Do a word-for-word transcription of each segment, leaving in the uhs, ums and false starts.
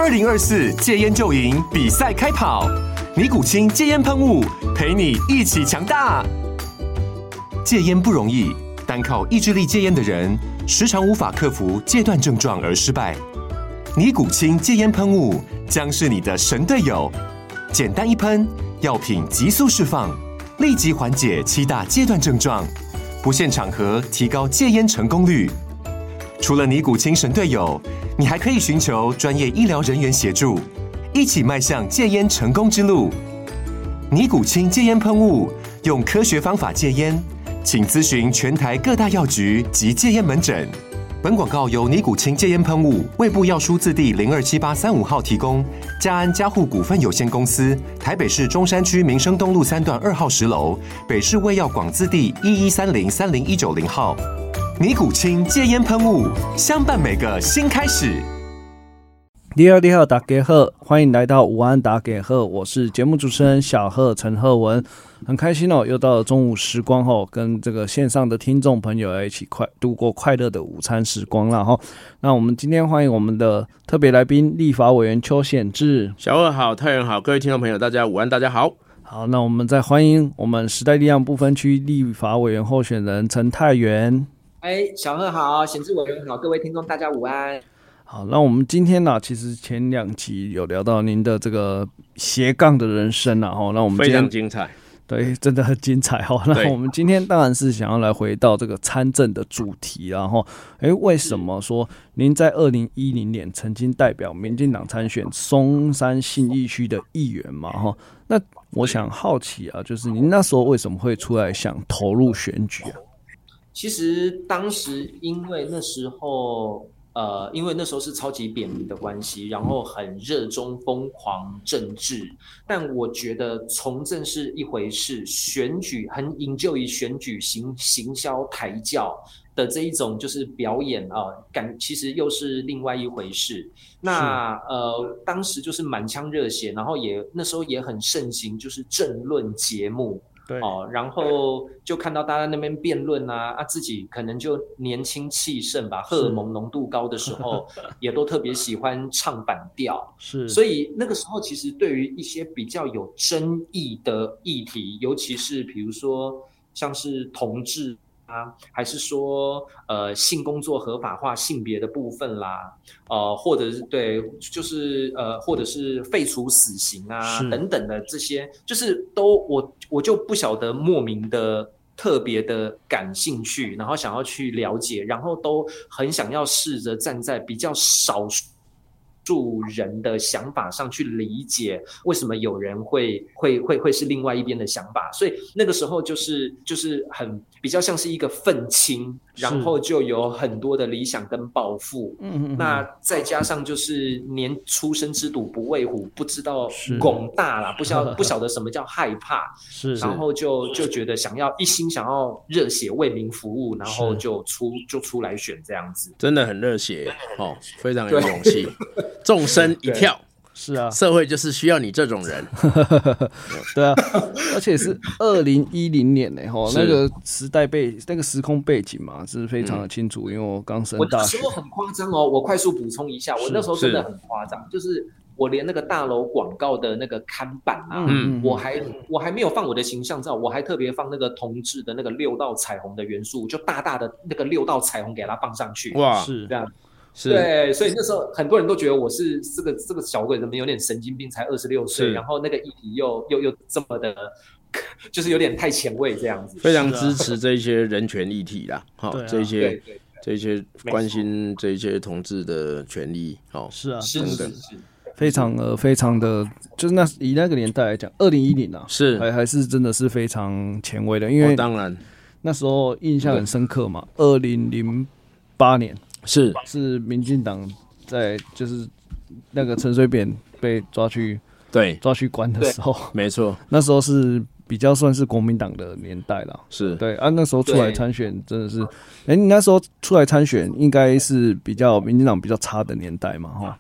二零二四戒烟就赢比赛开跑，尼古清戒烟喷雾陪你一起强大。戒烟不容易，单靠意志力戒烟的人，时常无法克服戒断症状而失败。尼古清戒烟喷雾将是你的神队友，简单一喷，药品急速释放，立即缓解七大戒断症状，不限场合提高戒烟成功率。除了尼古清神队友，你还可以寻求专业医疗人员协助，一起迈向戒烟成功之路。尼古清戒烟喷雾，用科学方法戒烟，请咨询全台各大药局及戒烟门诊。本广告由尼古清戒烟喷雾、卫部药书字第零二七八三五号提供，嘉安嘉护股份有限公司，台北市中山区民生东路三段二号十楼，北市卫药广字第一一三零三零一九零号。尼古清戒烟喷雾，相伴每个新开始。 你好，你好，大家好，欢迎来到午安大家好，我是节目主持人小贺陈赫文，很开心哦，又到了中午时光后，跟这个线上的听众朋友一起快度过快乐的午餐时光啦哈。那我们今天欢迎我们的特别来宾，立法委员邱显智。 小贺好，太原好，各位听众朋友，大家午安，大家好。 好，那我们再欢迎我们时代力量不分区立法委员候选人陈泰源。 哎，小贺好，显智委员好，各位听众大家午安。 好，那我们今天呢、啊，其实前两集有聊到您的这个斜杠的人生啊，哈，那我们今天非常精彩， 对，真的很精彩哈。那我们今天当然是想要来回到这个参政的主题，然后，哎，为什么说您在二零一零年曾经代表民进党参选松山信义区的议员嘛，哈？那我想好奇啊，就是您那时候为什么会出来想投入选举啊？ 其实当时因为那时候。呃，因为那时候是超级扁民的关系，然后很热衷疯狂政治，但我觉得从政是一回事，选举很引咎于选举行行销抬轿的这一种就是表演啊、呃，感其实又是另外一回事。那呃，当时就是满腔热血，然后也那时候也很盛行就是政论节目。哦，然后就看到大家那边辩论啊，啊，自己可能就年轻气盛吧，荷尔蒙浓度高的时候，也都特别喜欢唱反调。是，所以那个时候其实对于一些比较有争议的议题，尤其是比如说像是同志啊，还是说呃性工作合法化性别的部分啦，呃，或者是对，就是呃，或者是废除死刑啊等等的这些，就是都我我就不晓得莫名的特别的感兴趣，然后想要去了解，然后都很想要试着站在比较少数人的想法上去理解为什么有人会会会会是另外一边的想法，所以那个时候就是就是很比较像是一个愤青，然后就有很多的理想跟抱负。嗯，那再加上就是年出生之犊不畏虎，不知道拱大啦，不晓不晓得什么叫害怕，是，然后就就觉得想要一心想要热血为民服务，然后就出就出来选这样子， 真的很热血哦，非常有勇气。纵身一跳， 是啊， 社会就是需要你这种人。 对啊，而且是二零一零年呢，哈，那个时代背那个时空背景嘛，是非常的清楚。嗯、因为我刚升大学， 我那时候很夸张哦，我快速补充一下，我那时候真的很夸张，就是我连那个大楼广告的那个看板啊，嗯、我还我还没有放我的形象照，我还特别放那个同志的那个六道彩虹的元素，就大大的那个六道彩虹给它放上去，哇，是这样。对，所以那时候很多人都觉得我是这个这个小鬼怎么有点神经病，才二十六岁，然后那个议题又又又这么的，就是有点太前卫这样子。 非常支持这些人权议题啦，好、啊，这些对对对这些关心这些同志的权利，好、哦， 是啊， 是是是， 非常呃非常的，就是那以那个年代来讲，二零一零啊，是还还是真的是非常前卫的，因为、 哦、当然那时候印象很深刻嘛，二零零八年。 是是民进党在就是那个陈水扁被抓去对抓去关的时候， 没错， 那时候是比较算是国民党的年代啦， 是对啊，那时候出来参选真的是，哎、欸，你那时候出来参选应该是比较民进党比较差的年代嘛，哈。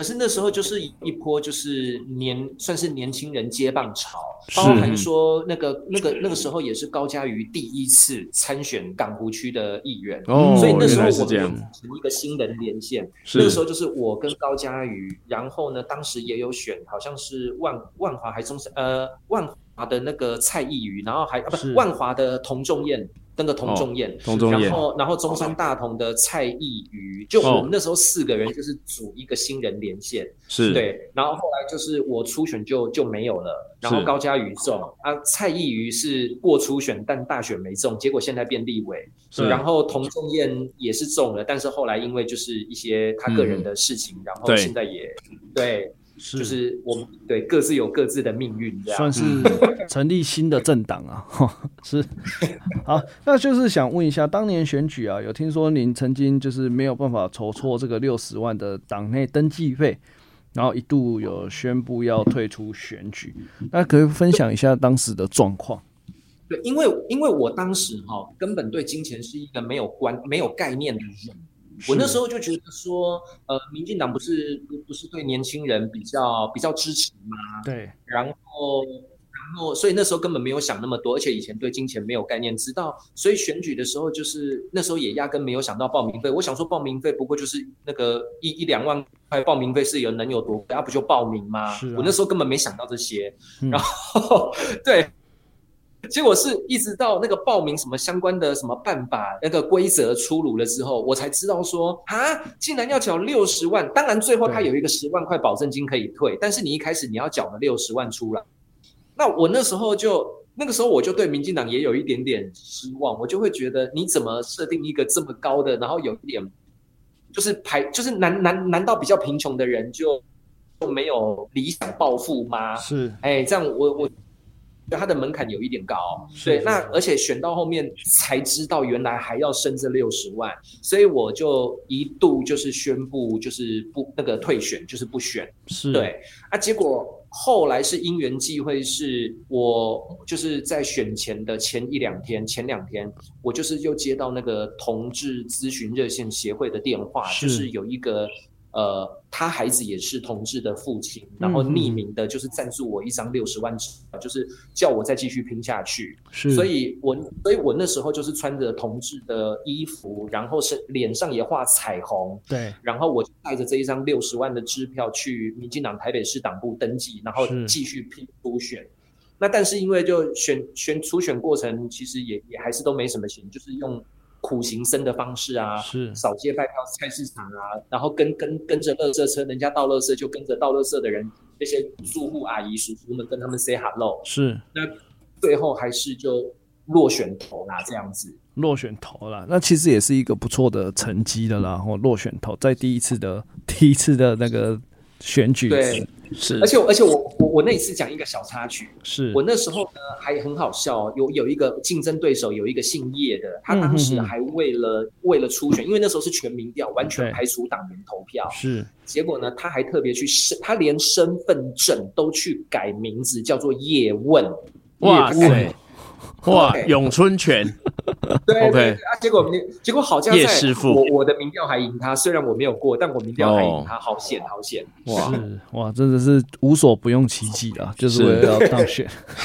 可是那时候就是一波就是年算是年轻人接棒潮，包含说那个那个那个时候也是高嘉瑜第一次参选港湖区的议员， 哦， 所以那时候我们组成一个新人连线，那个时候就是我跟高嘉瑜，然后呢当时也有选好像是万万华还中山呃万华的那个蔡益瑜，然后还啊不万华的童仲彦。那个童仲彦， 童仲彦， 然后然后中山大同的蔡益瑜，就我们那时候四个人就是组一个新人连线， 是对，然后后来就是我初选就就没有了，然后高嘉瑜中啊，蔡益瑜是过初选但大选没中，结果现在变立委，然后童仲彦也是中了，但是后来因为就是一些他个人的事情，嗯、然后现在也 对。对是就是我们对各自有各自的命运，这样算是成立新的政党啊。是好，那就是想问一下，当年选举啊，有听说您曾经就是没有办法筹措这个六十万的党内登记费，然后一度有宣布要退出选举，那可以分享一下当时的状况？ 对，因为因为我当时哈、哦、根本对金钱是一个没有观没有概念的人。我那时候就觉得说，呃，民进党不是不不是对年轻人比较比较支持吗？ 对， 然后然后所以那时候根本没有想那么多，而且以前对金钱没有概念，直到所以选举的时候，就是那时候也压根没有想到报名费。我想说报名费不过就是那个一一两万块报名费是有能有多贵，啊不就报名吗？啊、我那时候根本没想到这些，嗯、然后对。结果是一直到那个报名什么相关的什么办法那个规则出炉了之后，我才知道说啊，竟然要缴六十万。当然最后他有一个十万块保证金可以退，但是你一开始你要缴了六十万出来。那我那时候就那个时候我就对民进党也有一点点失望，我就会觉得你怎么设定一个这么高的，然后有一点就是排就是难难难道比较贫穷的人就就没有理想抱负吗？ 是， 哎，这样我我。他的门槛有一点高，对，那而且选到后面才知道原来还要升这六十万，所以我就一度就是宣布就是不那个退选，就是不选， 是对啊，结果后来是因缘际会，是我就是在选前的前一两天，前两天我就是又接到那个同志咨询热线协会的电话，是就是有一个。呃，他孩子也是同志的父亲，然后匿名的，就是赞助我一张六十万支票，就是叫我再继续拼下去。是，所以我，所以我那时候就是穿着同志的衣服，然后是脸上也画彩虹， 对， 然后我就带着这一张六十万的支票去民进党台北市党部登记，然后继续拼初选。那但是因为就选选初选过程，其实也也还是都没什么钱，就是用。苦行僧的方式啊，是扫街拜票菜市场啊，然后跟跟跟着垃圾车，人家倒垃圾就跟着倒垃圾的人，那些住户阿姨叔叔们跟他们 say hello， 是那最后还是就落选头啦，这样子落选头啦，那其实也是一个不错的成绩的啦，然后落选头在第一次的第一次的那个选举， 对，是，而且而且我我我那一次讲一个小插曲， 是我那时候呢还很好笑，有有一个竞争对手有一个姓叶的，他当时还为了、嗯、哼哼为了初选，因为那时候是全民调，完全排除党员投票， 是， 结果呢他还特别去他连身份证都去改名字叫做叶问， 哇塞。哇，咏春拳， 对 ，OK， 对啊，结果结果好像在我我的民调还赢他，虽然我没有过，但我民调还赢他，好险好险！ 哇哇，真的是无所不用其极啊，就是为了要当选。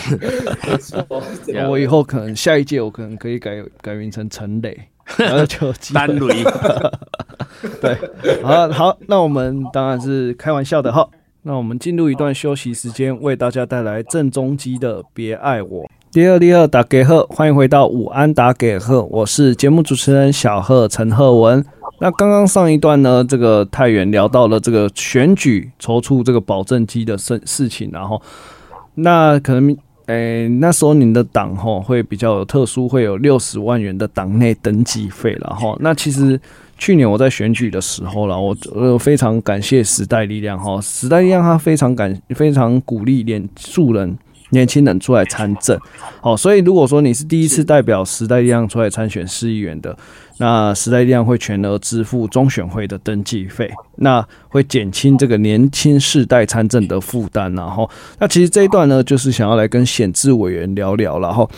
我以后可能下一届我可能可以改改名成陈磊，然后就单雷。 对，好好，那我们当然是开玩笑的哈。那我们进入一段休息时间，为大家带来郑中基的《别爱我》。第二第二打给贺，欢迎回到午安打给贺，我是节目主持人小贺陈贺文。那刚刚上一段呢，这个太原聊到了这个选举筹措这个保证金的事情，然后那可能诶那时候您的党吼会比较有特殊，会有六十万元的党内登记费，然后那其实。去年我在选举的时候啦，我呃非常感谢时代力量哈，时代力量他非常感非常鼓励年素人年轻人出来参政，好，所以如果说你是第一次代表时代力量出来参选市议员的，那时代力量会全额支付中选会的登记费，那会减轻这个年轻世代参政的负担，然后那其实这一段呢，就是想要来跟显智委员聊聊，然后。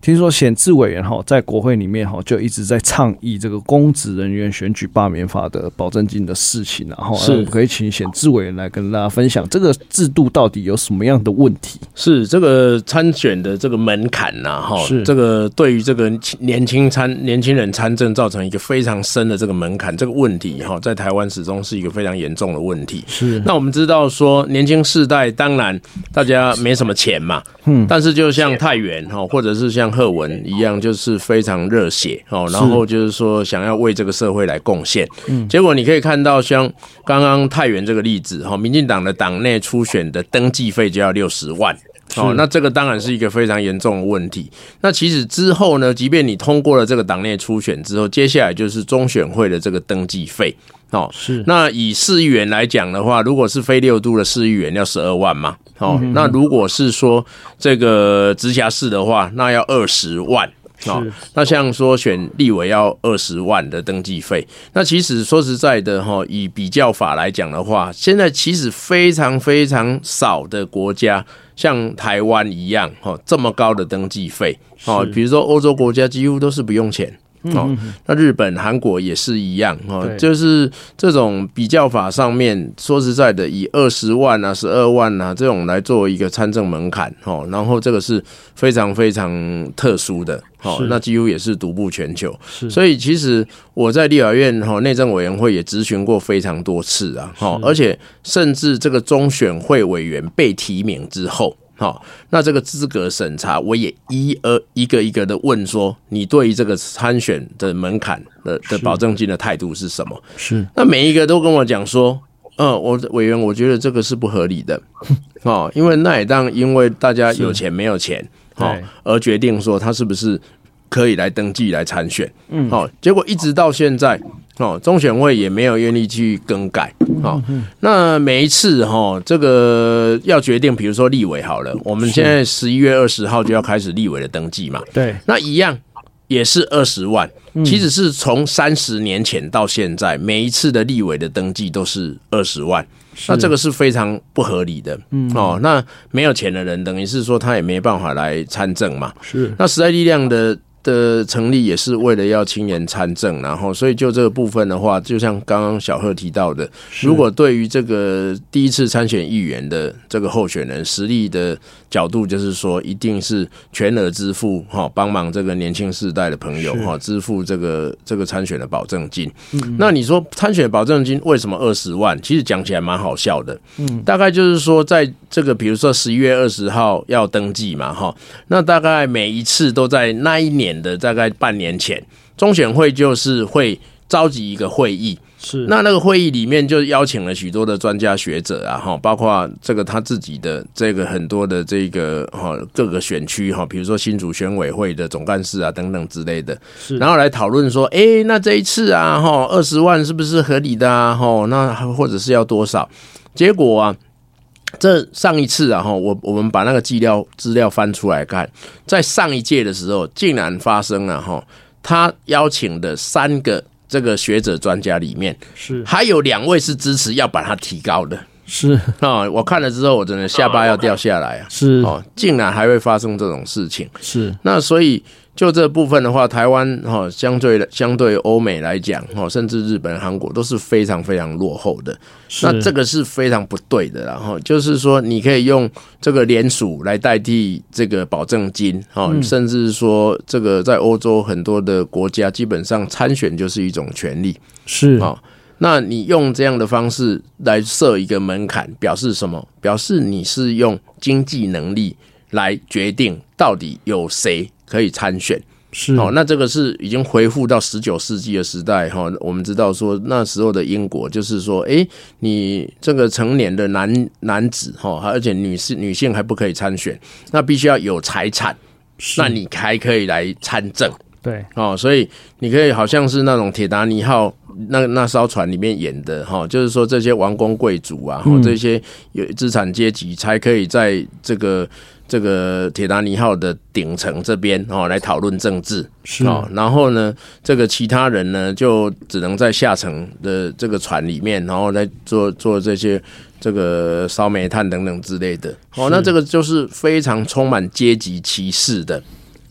听说显智委员在国会里面就一直在倡议这个公职人员选举罢免法的保证金的事情，然后是可以请显智委员来跟大家分享这个制度到底有什么样的问题？ 是这个参选的这个门槛呐、啊，是这个对于这个年轻参年轻人参政造成一个非常深的这个门槛，这个问题哈，在台湾始终是一个非常严重的问题。 是， 那我们知道说年轻世代当然大家没什么钱嘛，嗯，但是就像泰源哈，或者是像贺文一样，就是非常热血哦，然后就是说想要为这个社会来贡献。嗯，结果你可以看到像刚刚泰源这个例子哈，民进党的党内初选的登记费就要六十万。哦，那这个当然是一个非常严重的问题。那其实之后呢，即便你通过了这个党内初选之后，接下来就是中选会的这个登记费。哦，是。那以市议员来讲的话，如果是非六都的市议员要十二万嘛。哦，嗯、那如果是说这个直辖市的话，那要二十万。哦，那像说选立委要二十万的登记费，那其实说实在的哈，以比较法来讲的话，现在其实非常非常少的国家像台湾一样哈，这么高的登记费哦，比如说欧洲国家几乎都是不用钱。哦，那日本、韩国也是一样哦，就是这种比较法上面，说实在的，以二十万啊、十二万啊这种来作为一个参政门槛哦，然后这个是非常非常特殊的哦，那几乎也是独步全球。所以其实我在立法院哈内政委员会也咨询过非常多次啊，哦，而且甚至这个中选会委员被提名之后。好，那这个资格审查，我也一呃一个一个的问说，你对于这个参选的门槛的的保证金的态度是什么？ 是， 那每一个都跟我讲说，呃，我委员，我觉得这个是不合理的，哦，因为那也当因为大家有钱没有钱，哦，而决定说他是不是可以来登记来参选，嗯，哦，结果一直到现在。哦，中选会也没有愿意去更改。哦，那每一次哈、哦，这个要决定，比如说立委好了，我们现在十一月二十号就要开始立委的登记嘛。 对， 那一样也是二十万，其实是从三十年前到现在，每一次的立委的登记都是二十万。那这个是非常不合理的。嗯，哦，那没有钱的人，等于是说他也没办法来参政嘛。 是， 那时代力量的。的成立也是为了要青年参政，然后所以就这个部分的话，就像刚刚小贺提到的，如果对于这个第一次参选议员的这个候选人实力的角度，就是说一定是全额支付哈，帮忙这个年轻世代的朋友哈，支付这个这个参选的保证金。嗯，那你说参选保证金为什么二十万？其实讲起来蛮好笑的。嗯，大概就是说在这个比如说十一月二十号要登记嘛哈，那大概每一次都在那一年的大概半年前，中选会就是会召集一个会议， 是那那个会议里面就邀请了许多的专家学者啊，哈，包括这个他自己的这个很多的这个哈各个选区哈，比如说新竹选委会的总干事啊等等之类的，是然后来讨论说，哎、欸，那这一次啊，哈二十万是不是合理的啊？哈，那或者是要多少？结果啊。这上一次啊，我我们把那个资料资料翻出来看，在上一届的时候，竟然发生了哈，他邀请的三个这个学者专家里面， 是还有两位是支持要把它提高的， 是啊、哦，我看了之后，我真的下巴要掉下来啊， 是哦，竟然还会发生这种事情， 是那所以。就这部分的话，台湾哈相对相对欧美来讲哈，甚至日本、韩国都是非常非常落后的。那这个是非常不对的啦哈，就是说你可以用这个联署来代替这个保证金哈、嗯，甚至说这个在欧洲很多的国家，基本上参选就是一种权利。 是啊，那你用这样的方式来设一个门槛，表示什么？表示你是用经济能力来决定到底有谁。可以参选是哦，那这个是已经回复到十九世纪的时代哈。我们知道说那时候的英国就是说，哎，你这个成年的男男子哈，而且女性女性还不可以参选，那必须要有财产，那你还可以来参政。 对哦，所以你可以好像是那种铁达尼号那那艘船里面演的哈，就是说这些王公贵族啊，嗯、这些有资产阶级才可以在这个。这个铁达尼号的顶层这边哦，来讨论政治是哦，然后呢，这个其他人呢就只能在下层的这个船里面，然后来做做这些这个烧煤炭等等之类的哦，那这个就是非常充满阶级歧视的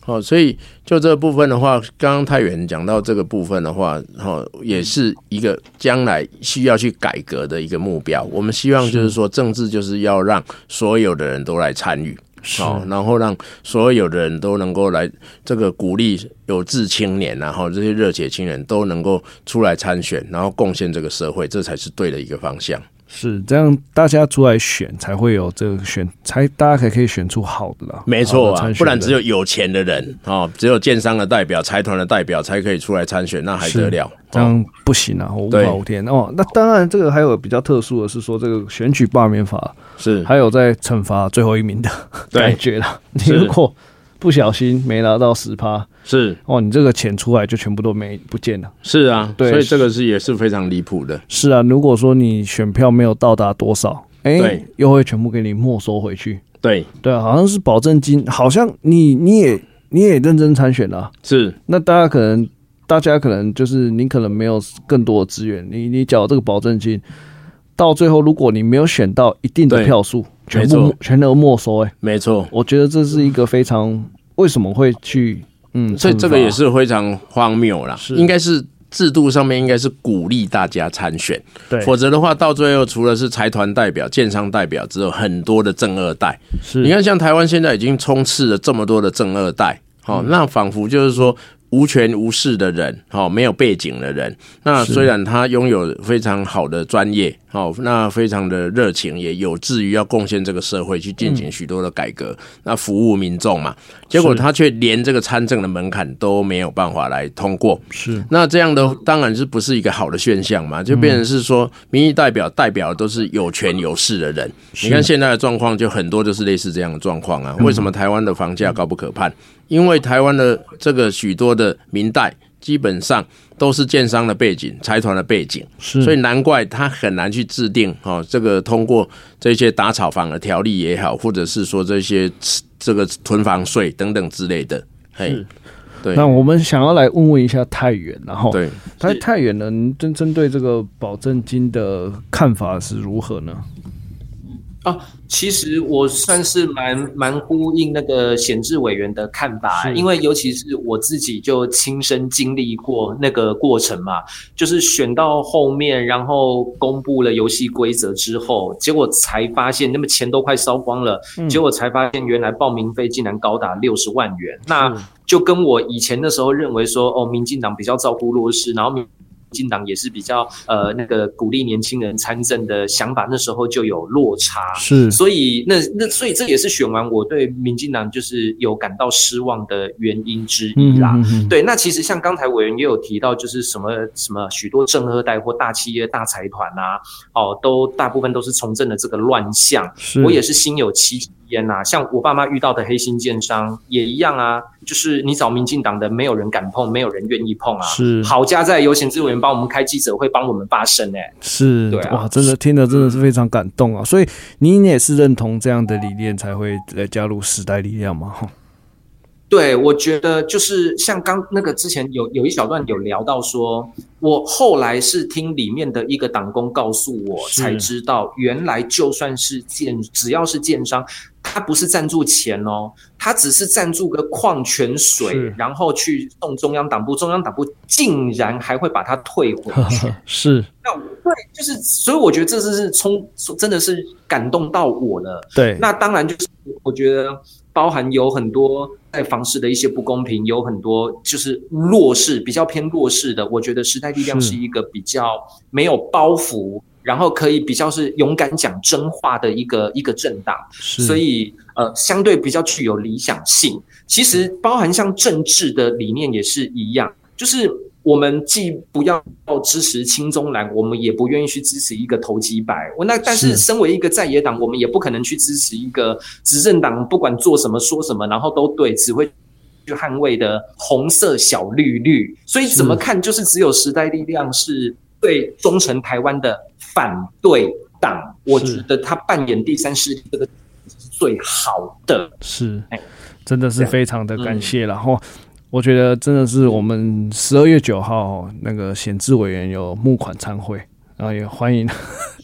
哦，所以就这个部分的话，刚刚太原讲到这个部分的话，哦，也是一个将来需要去改革的一个目标。我们希望就是说，政治就是要让所有的人都来参与，哦，然后让所有的人都能够来这个鼓励有志青年，然后这些热血青年都能够出来参选，然后贡献这个社会，这才是对的一个方向。 是这样，大家出来选才会有这个选，才大家才可以选出好的啦。 没错啊，不然只有有钱的人哦，只有建商的代表、财团的代表才可以出来参选，那还得了？ 这样不行啊，无法无天哦。那当然，这个还有比较特殊的是说，这个选举罢免法是还有在惩罚最后一名的感觉啦。你如果不小心没拿到十趴， 是哦，你这个钱出来就全部都没不见了。 是啊，对，所以这个是也是非常离谱的。 是啊，如果说你选票没有到达多少，哎、欸，又会全部给你没收回去。 对对啊，好像是保证金，好像你你也你也认真参选了、啊， 是。 那大家可能大家可能就是你可能没有更多的资源，你你缴这个保证金，到最后如果你没有选到一定的票数，全部全额没收。哎， 没错， 我觉得这是一个非常为什么会去嗯， 所以这个也是非常荒谬啦。应该是制度上面应该是鼓励大家参选，对，否则的话到最后除了是财团代表、建商代表，只有很多的正二代。是，你看像台湾现在已经充斥了这么多的正二代，好、嗯，那仿佛就是说。无权无势的人，没有背景的人，那虽然他拥有非常好的专业，那非常的热情，也有志于要贡献这个社会，去进行许多的改革，那服务民众嘛，结果他却连这个参政的门槛都没有办法来通过，是，那这样的当然是不是一个好的现象嘛，就变成是说民意代表代表的都是有权有势的人，你看现在的状况就很多就是类似这样的状况啊，为什么台湾的房价高不可攀？因为台湾的这个许多的民代基本上都是建商的背景、财团的背景，所以难怪他很难去制定哦，这个通过这些打炒房的条例也好，或者是说这些这个囤房税等等之类的。嘿，对。 那我们想要来问问一下太原，然后对，太太原呢，您针针对这个保证金的看法是如何呢？ 啊，其实我算是蛮蛮呼应那个显智委员的看法，因为尤其是我自己就亲身经历过那个过程嘛，就是选到后面，然后公布了游戏规则之后，结果才发现，那么钱都快烧光了，嗯、结果才发现原来报名费竟然高达六十万元，那就跟我以前的时候认为说，哦，民进党比较照顾弱势，然后民民进党也是比较呃那个鼓励年轻人参政的想法，那时候就有落差，是，所以那那所以这也是选完我对民进党就是有感到失望的原因之一啦。嗯嗯嗯对，那其实像刚才委员也有提到，就是什么什么许多正二代或大企业、大财团啊，哦，都大部分都是从政的这个乱象，我也是心有戚戚焉呐。像我爸妈遇到的黑心建商也一样啊，就是你找民进党的，没有人敢碰，没有人愿意碰啊。是，好家在有显智委员帮我们开记者会，帮我们发声哎、欸。是，对啊， 哇，真的听得真的是非常感动啊！所以您也是认同这样的理念，才会来加入时代力量吗？ 对，我觉得就是像刚那个之前有有一小段有聊到说，我后来是听里面的一个党工告诉我，才知道原来就算是建，只要是建商，他不是赞助钱哦，他只是赞助个矿泉水，然后去送中央党部，中央党部竟然还会把它退回去。是，那对，就是所以我觉得这是冲，真的是感动到我了。对，那当然就是我觉得包含有很多在房市的一些不公平，有很多就是弱势，比较偏弱势的，我觉得时代力量是一个比较没有包袱，然后可以比较是勇敢讲真话的一个一个政党，所以呃相对比较具有理想性。其实包含像政治的理念也是一样，就是我们既不要支持亲中蓝，我们也不愿意去支持一个投机白。那但是身为一个在野党，我们也不可能去支持一个执政党不管做什么说什么，然后都对，只会去捍卫的红色小绿绿。所以怎么看，就是只有时代力量是对忠诚台湾的反对党，我觉得他扮演第三势力这个是最好的。是， 真的是非常的感谢。然后我觉得真的是我们十二月九号那个显智委员有募款参会，然后也欢迎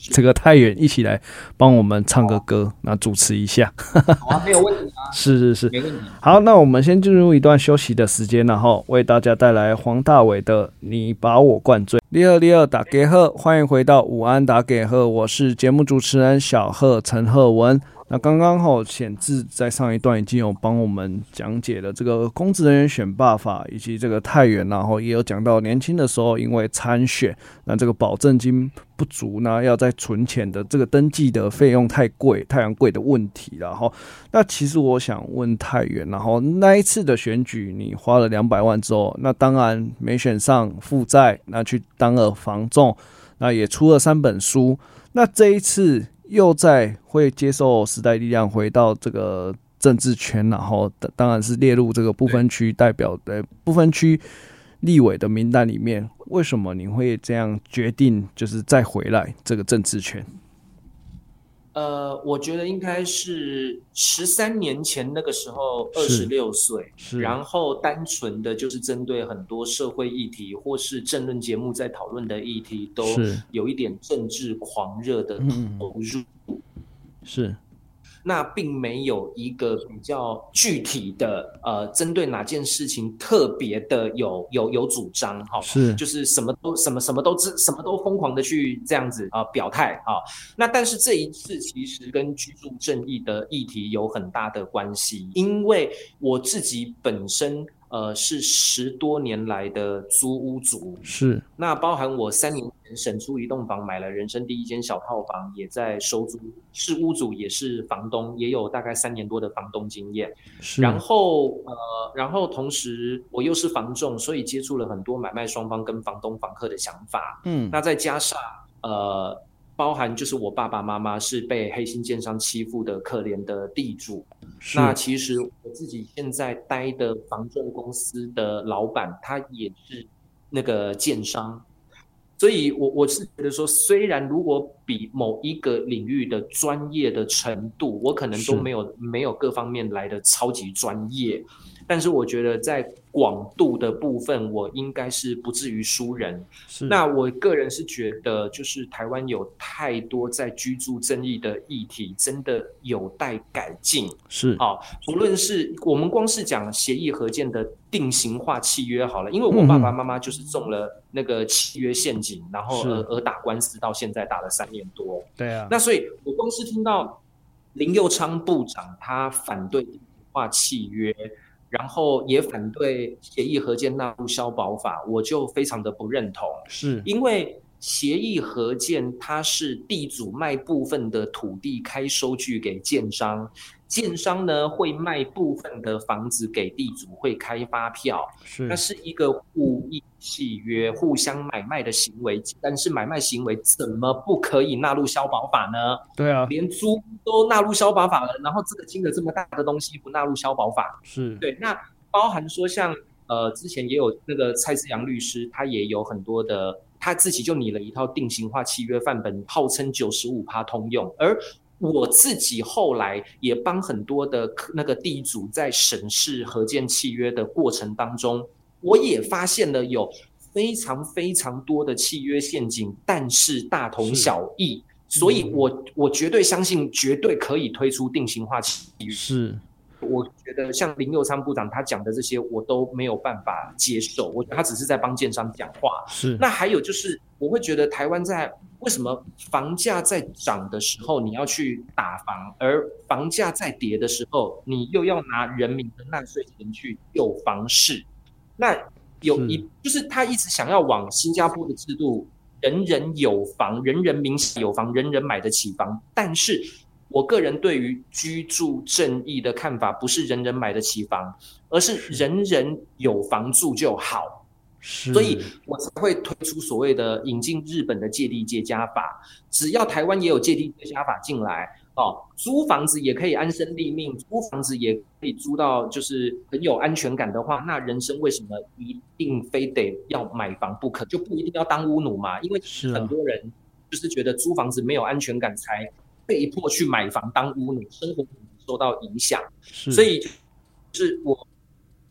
这个太远一起来帮我们唱个歌，那主持一下。 好啊，没有问题啊。 是是是， 没问题。 好，那我们先进入一段休息的时间，然后为大家带来黄大炜的《你把我灌醉》。你好，你好，大家好，欢迎回到午安大家好，我是节目主持人小贺陈赫文。那刚刚好显志在上一段已经有帮我们讲解了这个公职人员选罢法以及这个太原，然后也有讲到年轻的时候因为参选，那这个保证金不足呢，要在存钱的这个登记的费用太贵、太昂贵的问题。然后，那其实我想问太原，然后那一次的选举你花了两百万之后，那当然没选上负债，那去当了房仲，那也出了三本书，那这一次又在会接受时代力量回到这个政治圈，然后当然是列入这个不分区代表的不分区立委的名单里面。为什么你会这样决定，就是再回来这个政治圈？ 呃，我觉得应该是十三年前那个时候，二十六岁，然后单纯的就是针对很多社会议题或是政论节目在讨论的议题，都有一点政治狂热的投入。嗯、 是。 那并没有一个比较具体的，呃，针对哪件事情特别的有有有主张，哈， 是， 就是什么都什么什么都什么都疯狂的去这样子啊、呃、表态啊。那但是这一次其实跟居住正义的议题有很大的关系，因为我自己本身。呃，是十多年来的租屋族， 是那包含我三年前省出一栋房，买了人生第一间小套房，也在收租，是屋主也是房东，也有大概三年多的房东经验。然后呃，然后同时我又是房仲，所以接触了很多买卖双方跟房东房客的想法。嗯，那再加上呃。包含就是我爸爸妈妈是被黑心建商欺负的可怜的地主，那其实我自己现在待的房仲公司的老板，他也是那个建商，所以我我是觉得说，虽然如果比某一个领域的专业的程度，我可能都没有没有各方面来的超级专业，但是我觉得在广度的部分，我应该是不至于输人。那我个人是觉得，就是台湾有太多在居住正义的议题，真的有待改进。 是啊， 不论是我们光是讲协议合建的定型化契约好了，因为我爸爸妈妈就是中了那个契约陷阱，然后而而打官司，到现在打了三年多。 对啊， 那所以我光是听到林右昌部长他反对定型化契约。然后也反对协议合建纳入消保法，我就非常的不认同。 是因为协议合建它是地主卖部分的土地开收据给建商，建商呢会卖部分的房子给地主，会开发票， 是那是一个互益契约，互相买卖的行为。但是买卖行为怎么不可以纳入消保法呢？ 对啊， 连租都纳入消保法了，然后这个金额这么大的东西不纳入消保法， 是对。那包含说像呃之前也有那个蔡志阳律师，他也有很多的，他自己就拟了一套定型化契约范本，号称 百分之九十五 通用，而我自己后来也帮很多的那个地主在审视合建契约的过程当中，我也发现了有非常非常多的契约陷阱，但是大同小异，所以我我绝对相信，绝对可以推出定型化契约。 是， 我觉得像林右昌部长他讲的这些，我都没有办法接受，我觉得他只是在帮建商讲话。 是， 那还有就是，我会觉得台湾在为什么房价在涨的时候你要去打房，而房价在跌的时候，你又要拿人民的纳税钱去救房市？那有一就是他一直想要往新加坡的制度，人人有房，人人名下有房，人人买得起房。但是我个人对于居住正义的看法，不是人人买得起房，而是人人有房住就好。所以我才会推出所谓的引进日本的借地借家法，只要台湾也有借地借家法进来，哦，租房子也可以安身立命，租房子也可以租到就是很有安全感的话，那人生为什么一定非得要买房不可？就不一定要当屋奴嘛？因为很多人就是觉得租房子没有安全感，才被迫去买房当屋奴，生活受到影响。所以是我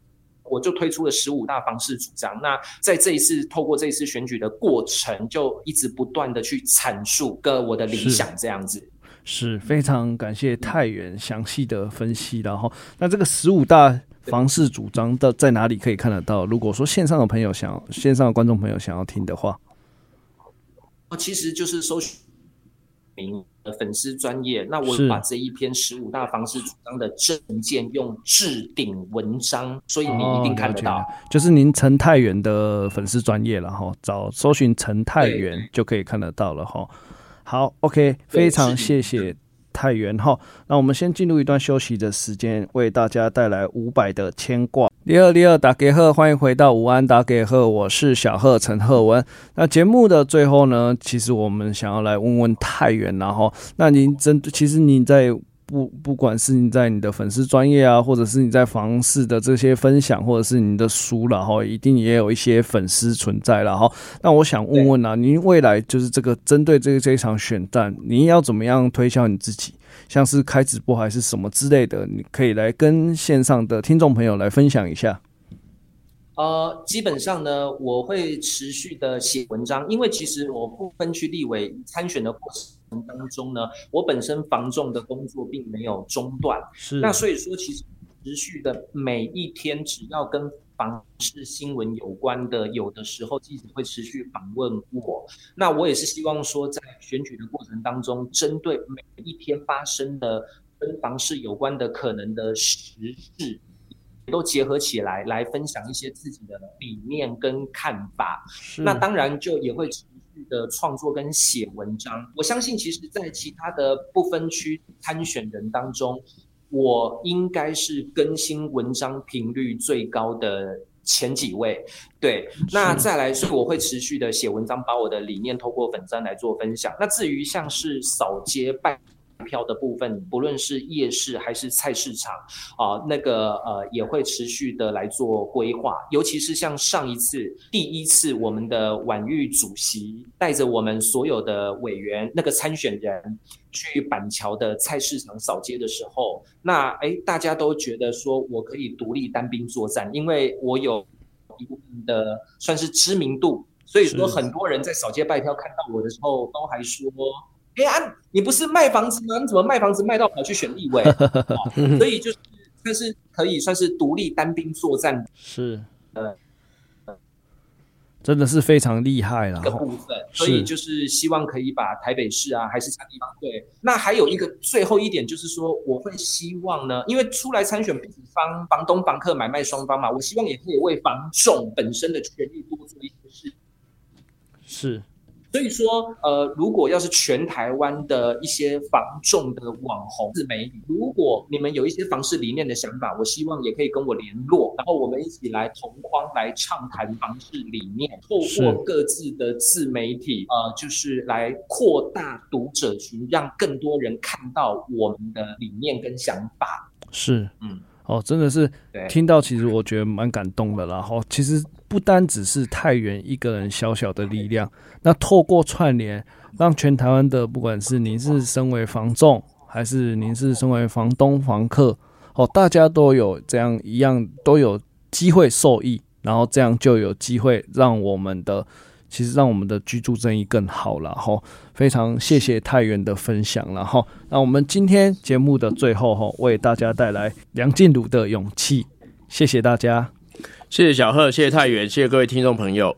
我就推出了十五大房市主张。那在这一次透过这一次选举的过程，就一直不断的去阐述跟我的理想这样子。 是非常感谢泰源详细的分析。然后那这个十五大房市主张的在哪里可以看得到？如果说线上的朋友想线上的观众朋友想要听的话， 其实就是搜寻名的粉丝专页，那我把这一篇十五大房市主张的政见用置顶文章，所以你一定看得到。哦、 就是您陈泰源的粉丝专页了哈，找搜寻陈泰源就可以看得到了哈。好 ，OK， 非常谢谢泰源哈。那我们先进入一段休息的时间，为大家带来伍佰的牵挂。你好，你好，大家好，欢迎回到午安大家好，我是小贺陈赫文。那节目的最后呢，其实我们想要来问问泰源，然后那您针对，其实你在不不管是你在你的粉丝专页啊，或者是你在房市的这些分享，或者是你的书啦，哈，一定也有一些粉丝存在啦，哈。那我想问问啊，您未来就是这个针对这个这一场选战，您要怎么样推销你自己？像是开直播还是什么之类的，你可以来跟线上的听众朋友来分享一下。 呃，基本上呢，我会持续的写文章，因为其实我不分区立委参选的过程当中呢，我本身房仲的工作并没有中断，是那所以说其实持续的每一天，只要跟房市新闻有关的，有的时候记者会持续访问我。那我也是希望说，在选举的过程当中，针对每一天发生的跟房市有关的可能的时事，都结合起来，来分享一些自己的理念跟看法。那当然就也会持续的创作跟写文章。我相信，其实，在其他的不分区参选人当中，我应该是更新文章频率最高的前几位。对，那再来，所以我会持续的写文章，把我的理念透过粉专来做分享。那至于像是扫街拜票的部分，不论是夜市还是菜市场啊、呃，那个呃也会持续的来做规划。尤其是像上一次第一次我们的婉玉主席带着我们所有的委员那个参选人去板桥的菜市场扫街的时候，那哎大家都觉得说我可以独立单兵作战，因为我有一部分的算是知名度，所以说很多人在扫街拜票看到我的时候都还说，哎啊，你不是卖房子吗？你怎么卖房子卖到跑去选立委？哦、所以就是这是可以算是独立单兵作战， 是呃，真的是非常厉害了。 一个部分，所以就是希望可以把台北市啊，还是其他地方对。那还有一个最后一点就是说，我会希望呢，因为出来参选不止帮房东、房客买卖双方嘛，我希望也可以为房仲本身的权益多做一些事。 是。 所以说，呃，如果要是全台湾的一些房仲的网红自媒体，如果你们有一些房市理念的想法，我希望也可以跟我联络，然后我们一起来同框来畅谈房市理念，透过各自的自媒体，呃，就是来扩大读者群，让更多人看到我们的理念跟想法。 是，嗯。哦，真的是听到，其实我觉得蛮感动的啦。然后其实不单只是泰源一个人小小的力量，那透过串联，让全台湾的，不管是您是身为房仲，还是您是身为房东、房客，哦，大家都有这样一样，都有机会受益，然后这样就有机会让我们的。其实让我们的居住正义更好了哈，非常谢谢泰源的分享了哈。那我们今天节目的最后哈，为大家带来梁静茹的勇气，谢谢大家， 谢谢小贺，谢谢泰源，谢谢各位听众朋友。